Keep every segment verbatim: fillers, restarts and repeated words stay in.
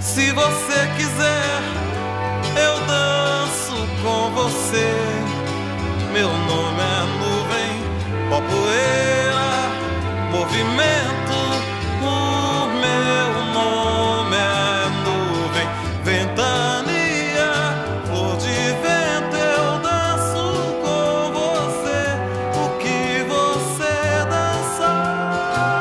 Se você quiser, eu danço com você. Meu nome é nuvem, pó, poeira, movimento. O meu nome é nuvem, ventania, flor de vento. Eu danço com você o que você dançar.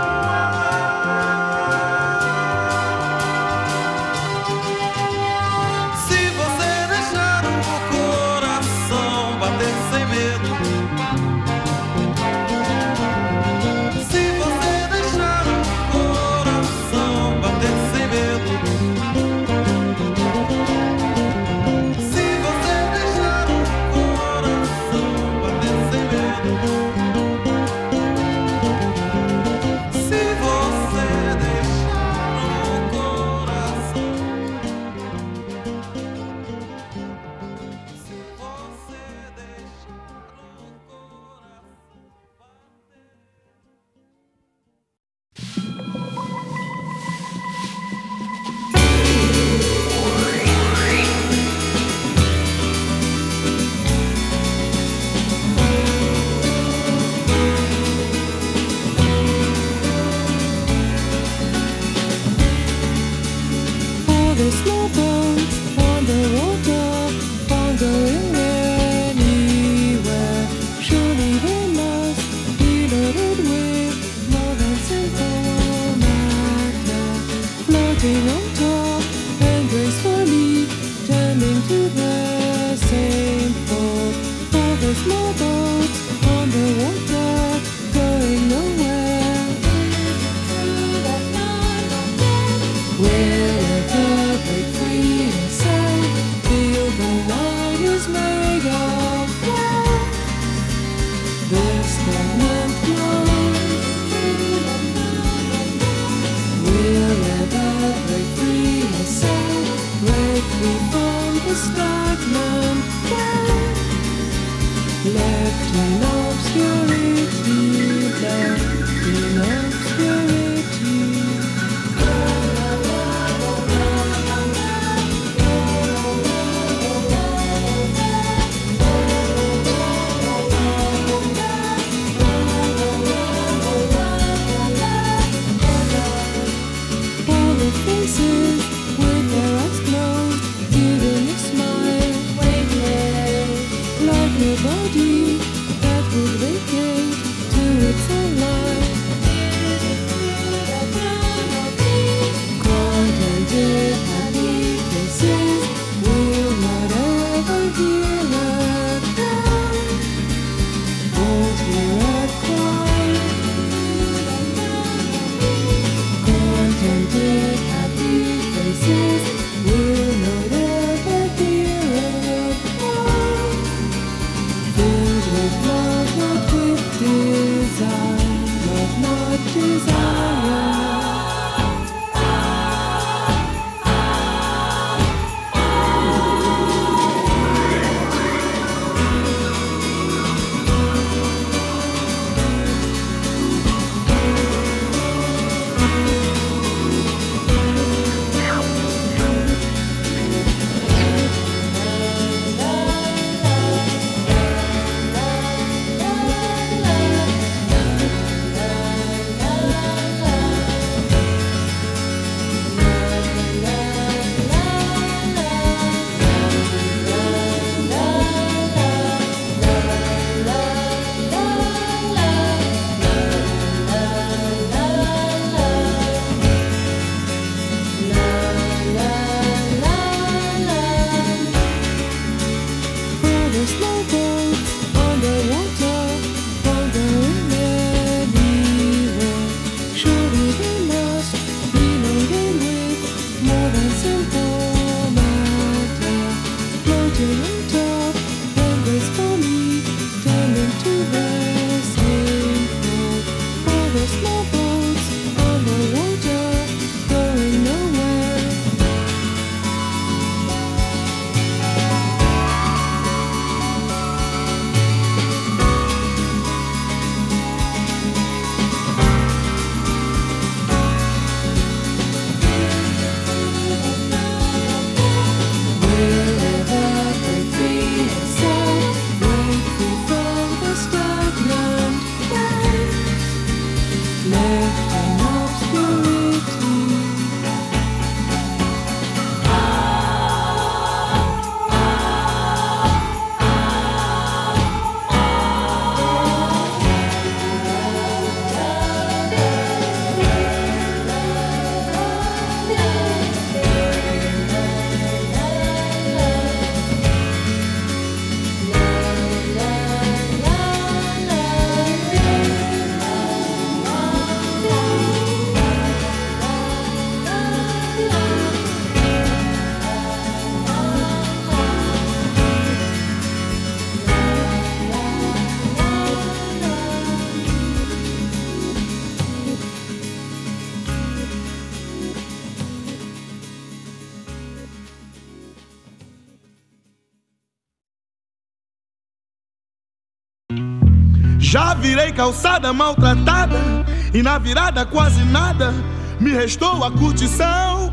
Se você deixar o coração bater sem medo, se você deixar o coração bater sem medo, se você deixar o coração bater sem medo, se você deixar o coração, se você deixar o coração All the small boats on the water, aren't going anywhere. Surely they must be loaded with more than simple matter, floating on top and gracefully tending to the same port. All the small boats on the water, going nowhere. Wherever break free and sail, feel the line is made of gold. The stagnant flows. We'll never break free and sail, break free from the stagnant ground. Left in obscurity, left in obscurity. Já virei calçada maltratada e na virada quase nada me restou a curtição.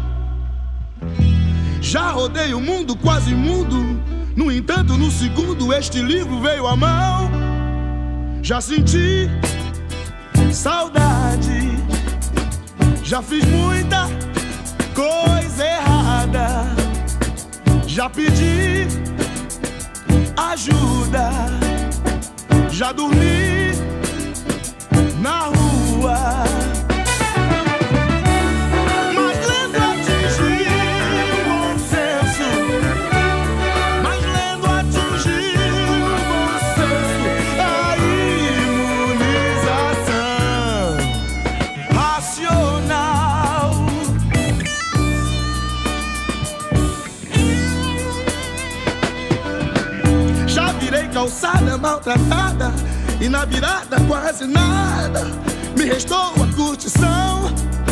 Já rodei o mundo quase mudo, no entanto no segundo este livro veio à mão. Já senti saudade, já fiz muita coisa errada, já pedi ajuda, já dormi na rua, mas lendo atingi o bom senso, mas lendo atingi o bom senso, a imunização racional. Já virei calçada maltratada e na virada quase nada me restou a curtição.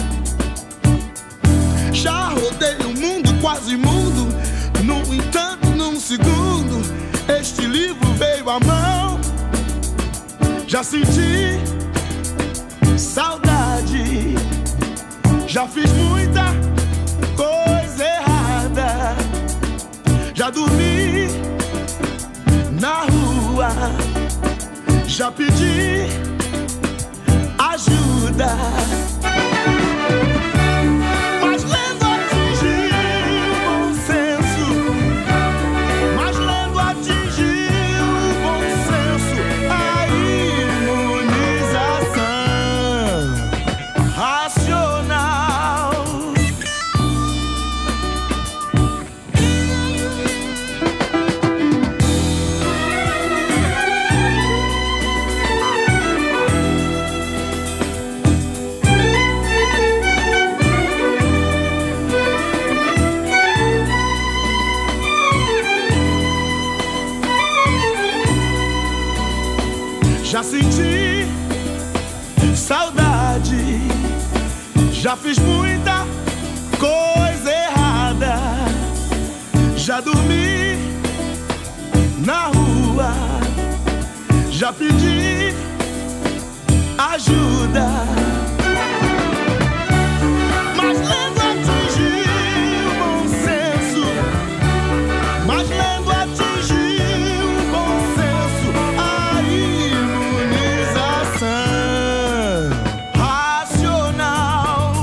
Já rodei o mundo quase mundo, no entanto num segundo este livro veio à mão. Já senti saudade, já fiz muita coisa errada, já dormi na rua, já pedi ajuda, mas lendo atingi o bom senso, mas lendo atingi o bom senso, a imunização racional. Já senti saudade, já fiz muita coisa errada, já dormi na rua, já pedi ajuda, mas lendo atingi o bom senso, mas lendo atingi o bom senso, a imunização racional.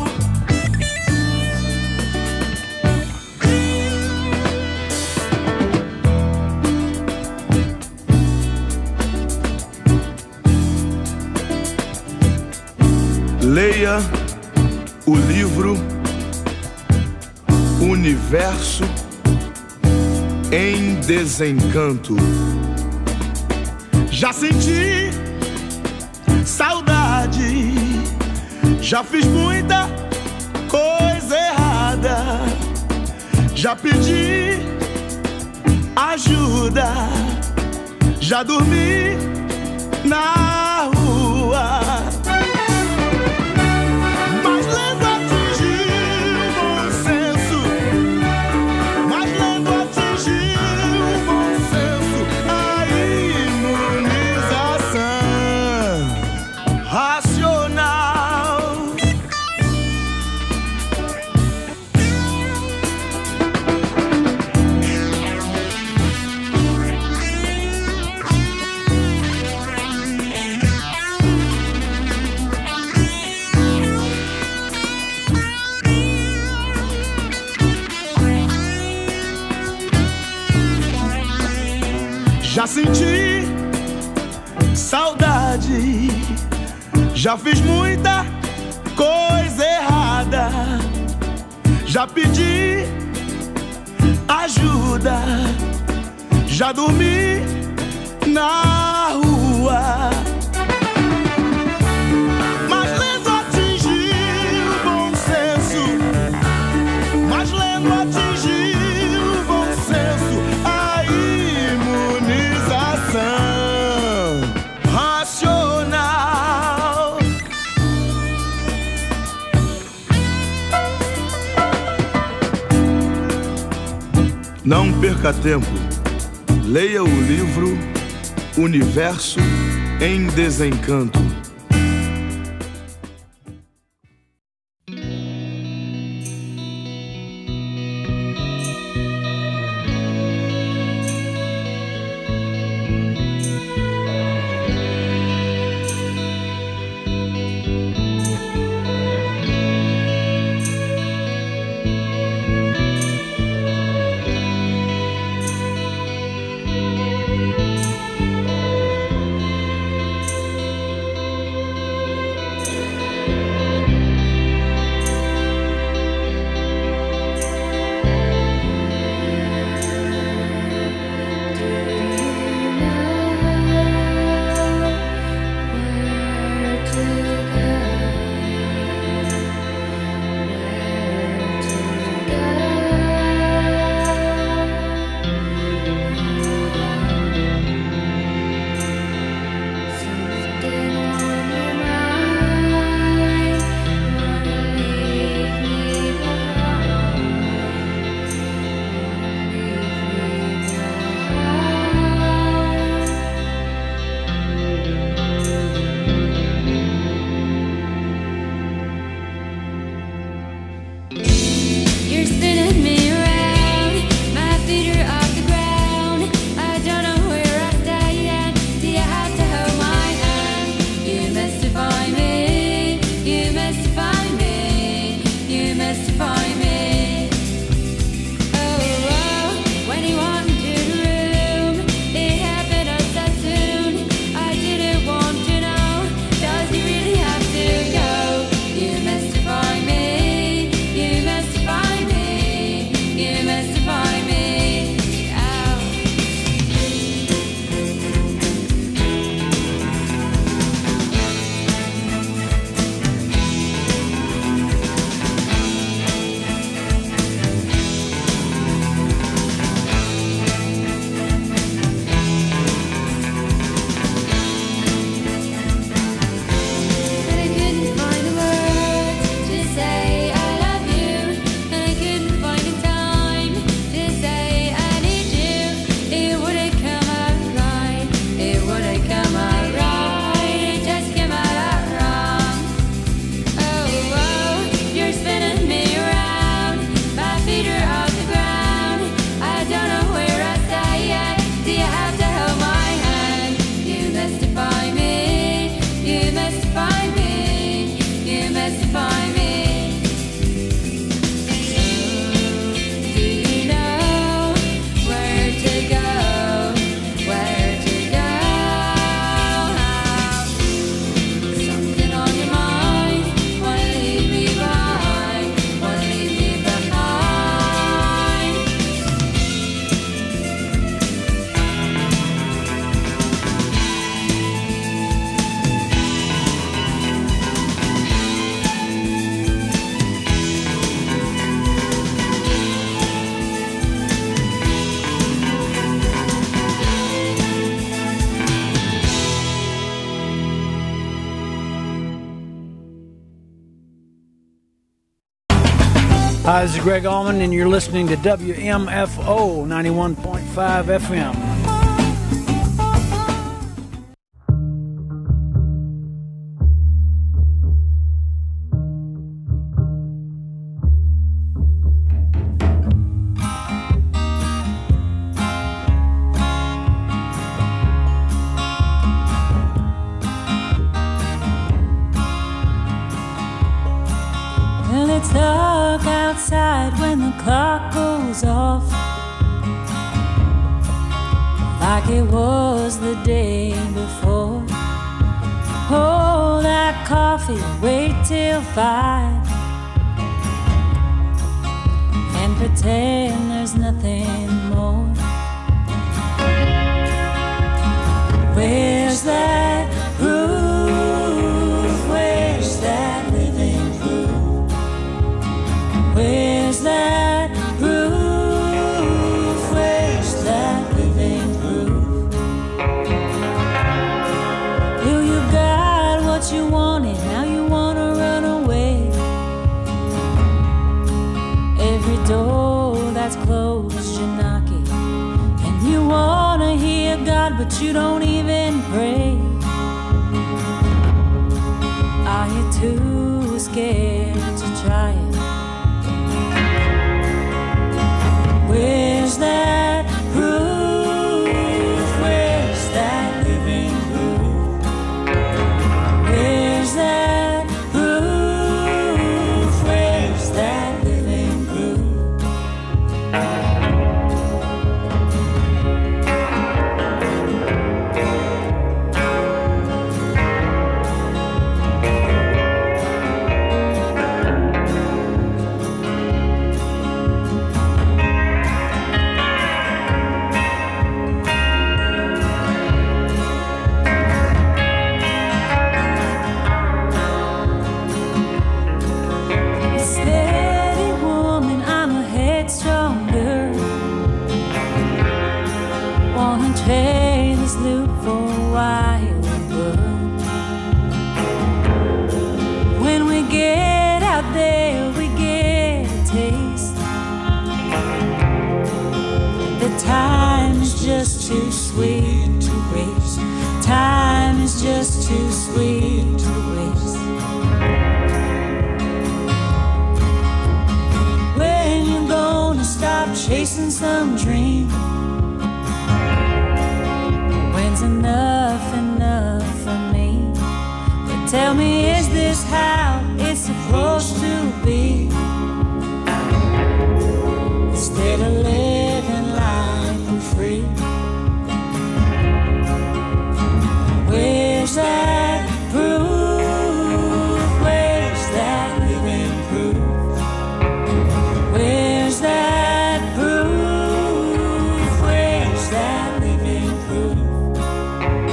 Leia o livro Universo em Desencanto. Já senti saudade, já fiz muita coisa errada, já pedi ajuda, já dormi na rua, mas lendo atingi o bom senso, mas lendo atingi o bom senso, a imunização racional. Já senti saudade, já fiz muita coisa errada, já pedi ajuda, já dormi na rua, mas lendo atingi o bom senso, mas lendo atingi o bom senso, a imunização racional. Não perca tempo, leia o livro Universo em desencanto. Hi, this is Greg Allman, and you're listening to W M F O ninety-one point five F M. Well, it's dark outside when the clock goes off, like it was the day before. Hold that coffee, wait till five, and pretend there's nothing more. Where's that roof? Where's that living proof? Where's that roof? Where's that living proof? Well, you got what you wanted, now you wanna run away. Every door that's closed you're knocking, and you wanna hear God, but you don't even pray. you too scared to try it? Where's that proof? Where's that living proof? Where's that proof? Where's that living proof? Steady woman, I'm a headstrong girl. Wanna trade this loop for a wild world. When we get out there, we get a taste. The time is just too sweet to waste. Time is just too sweet to waste. When you gonna stop chasing some dream? When's enough enough for me? But tell me, is this how it's supposed to be? Instead of living life for free. Where's that proof? Where's that living proof? Where's that proof? Where's that living proof?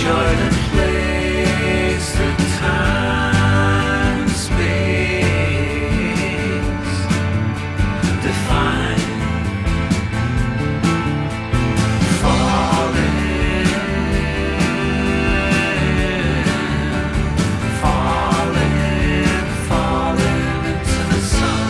joy that plays through time and space, define, falling, falling, falling into the sun.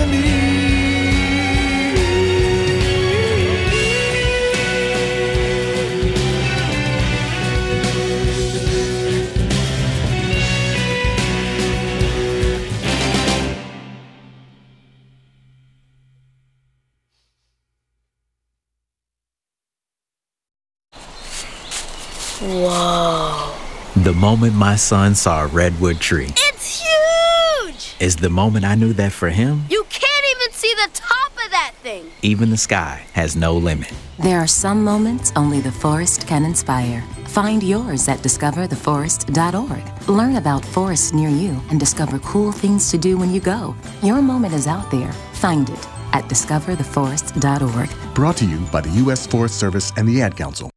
Whoa. The moment my son saw a redwood tree It's huge! is the moment I knew that for him, You can't even see the top of that thing. even the sky has no limit. There are some moments only the forest can inspire. Find yours at discover the forest dot org. Learn about forests near you and discover cool things to do when you go. Your moment is out there. Find it at discover the forest dot org. Brought to you by the U S Forest Service and the Ad Council.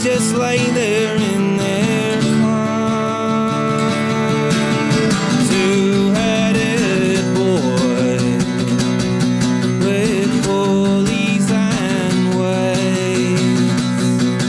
just lay there in their climb. Two-headed boy with pulleys and waves,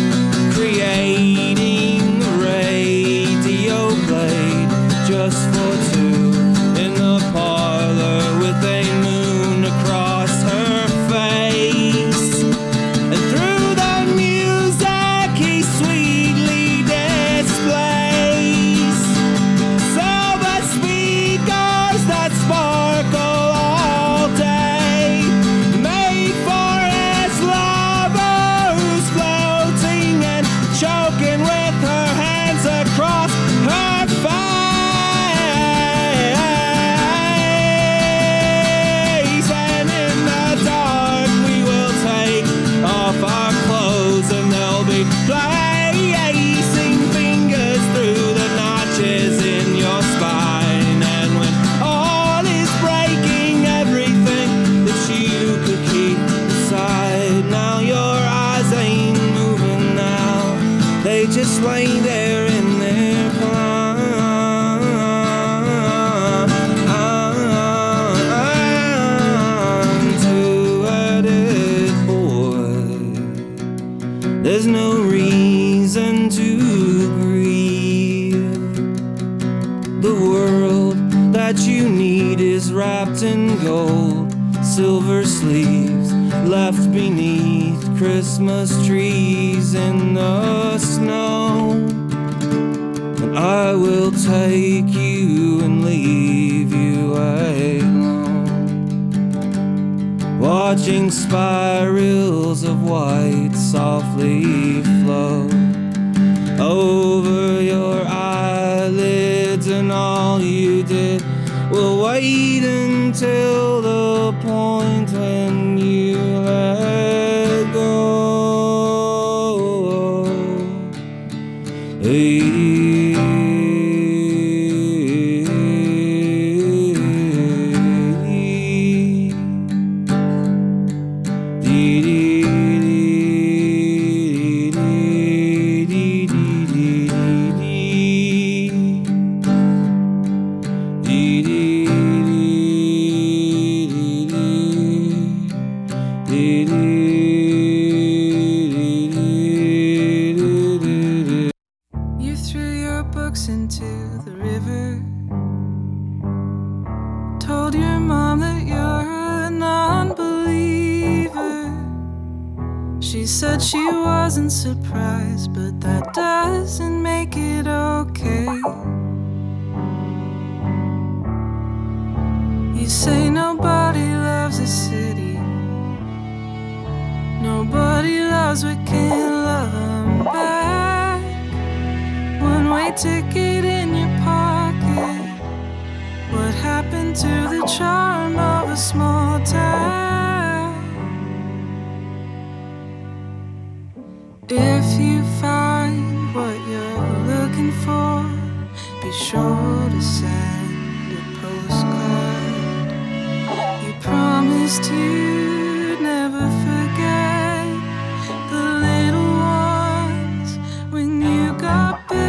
creating a radio blade just for two in the parlor with a moon across her face. And through the music he sweetly displays silver speakers that sparkle all day, made for his lover who's floating and choking with her hands across her face. And in the dark we will take off our clothes and they'll be placing fingers through the notches in your spine. And when all is breaking, everything that you could keep inside, now your eyes ain't moving now, they just lay there in their prime. Two-headed boy, there's no reason to grieve. The world that you need is wrapped in gold, silver sleeves left beneath Christmas trees in the snow. And I will take you and leave you alone, watching spirals of white softly flow over your eyelids, and all you did will wait until the point when you let go. You threw your books into the river, told your mom that you're a non-believer. She said she wasn't surprised, but that doesn't make it okay. You say nobody loves a city, nobody loves what can't love 'em back. One-way ticket in your pocket. What happened to the charm of a small town? If you find what you're looking for, be sure to send a postcard. You promised you'd never forget the little ones when you got big.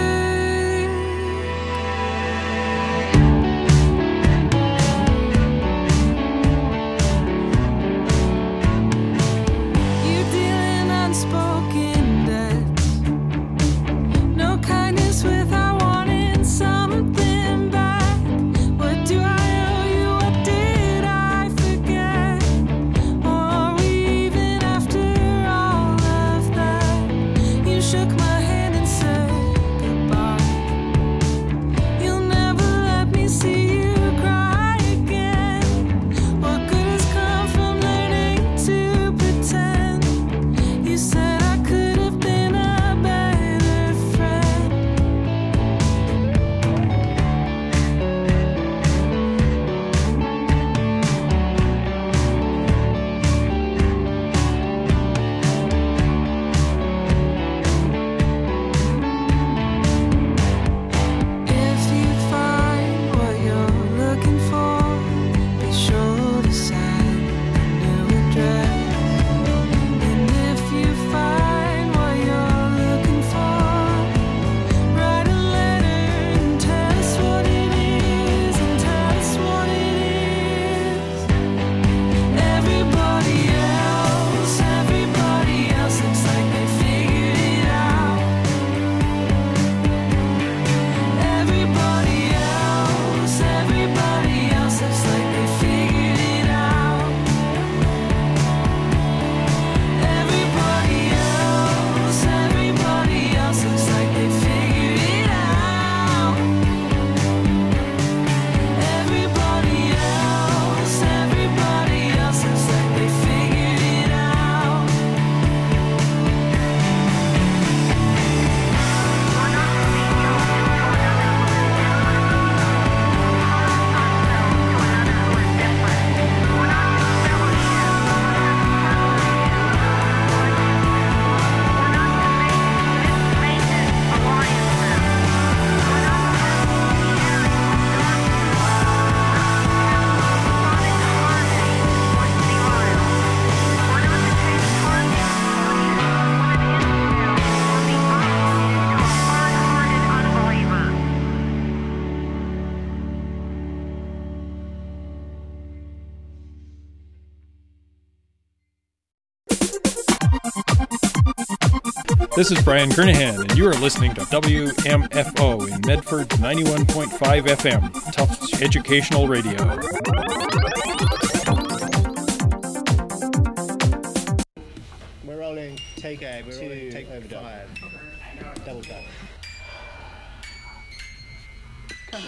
You're dealing unspoken debts, no kindness without wanting something back. What do I owe you? What did I forget? This is Brian Kernahan, and you are listening to W M F O in Medford ninety-one point five F M, Tufts Educational Radio. We're rolling take A, we're rolling take overdub. Five. Double tap. Come on.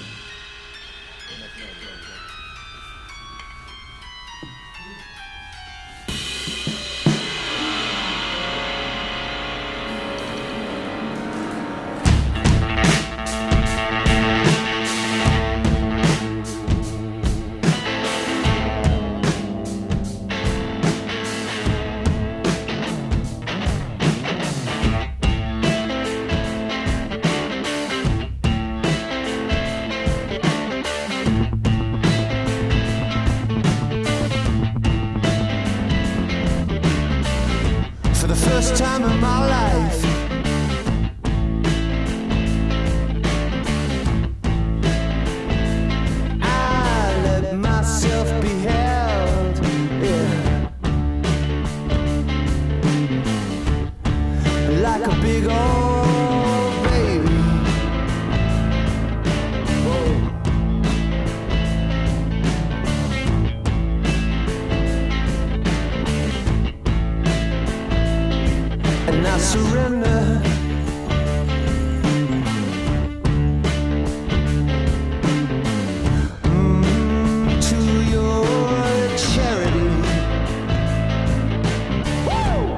First time in my life, I let myself be held, yeah, like a big old baby. Whoa. And I surrender mm, to your charity. Woo!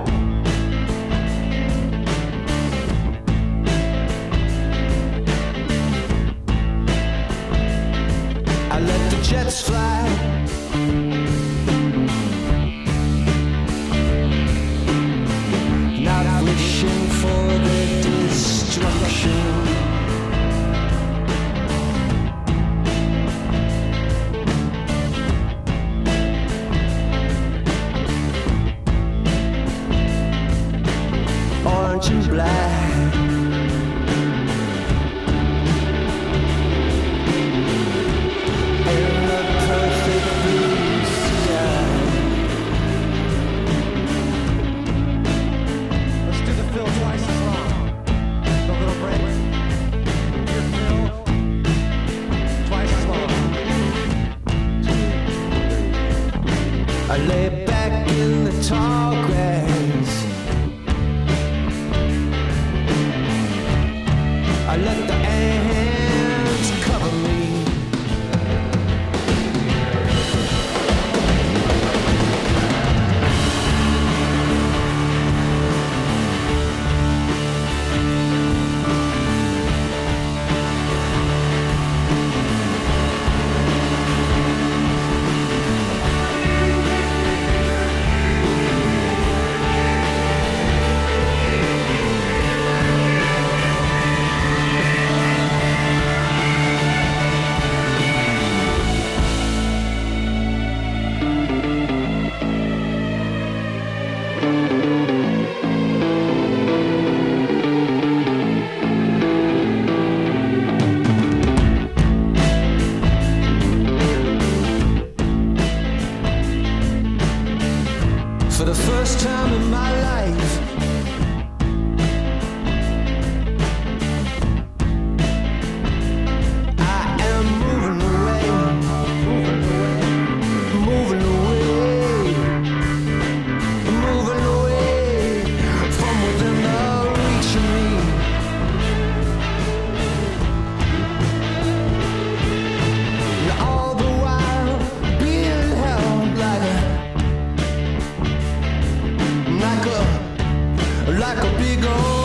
I let the jets fly. Not wishing for their destruction. Orange and black, in the perfect blue sky. Twice as long. The little break. Your fill. Twice as long. I lay back in the tall grass. I let the ants cover me. For the first time in my life, I am moving away, moving away, moving away from within the reach of me. And all the while being held like a Like a, like a big old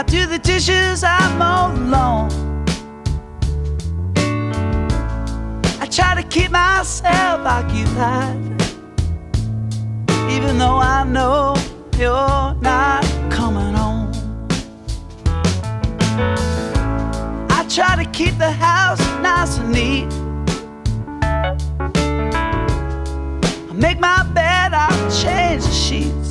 I do the dishes, I mow the lawn. I try to keep myself occupied, even though I know you're not coming home. I try to keep the house nice and neat. I make my bed, I change the sheets.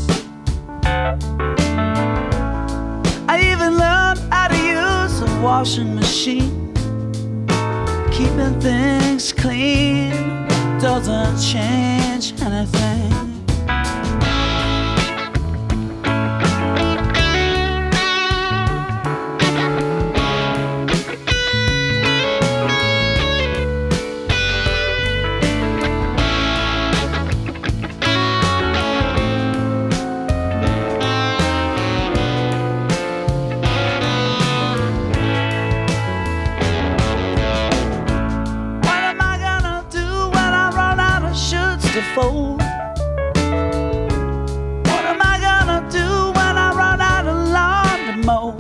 I even learned how to use a washing machine. Keeping things clean doesn't change anything. Fold. What am I gonna do when I run out of lawn to mow?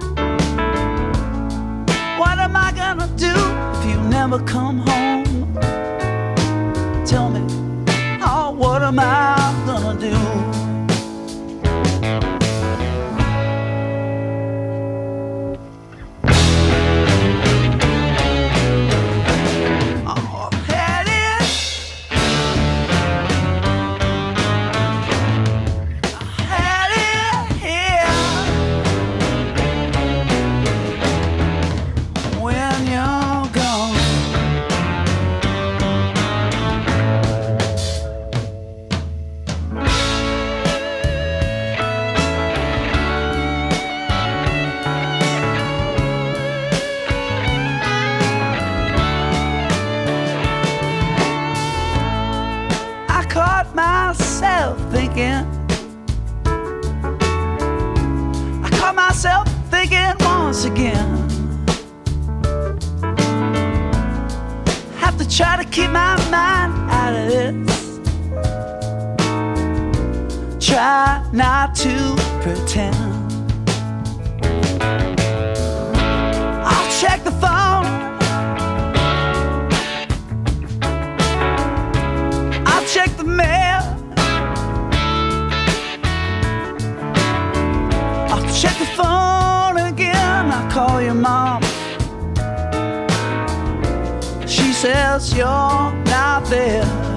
What am I gonna do if you never come home? Tell me, oh, what am I gonna do? Thinking, I caught myself thinking once again. Have to try to keep my mind out of this. Try not to pretend. I'll check the phone. I'll check the mail. Check the phone again, I call your mom. She says you're not there.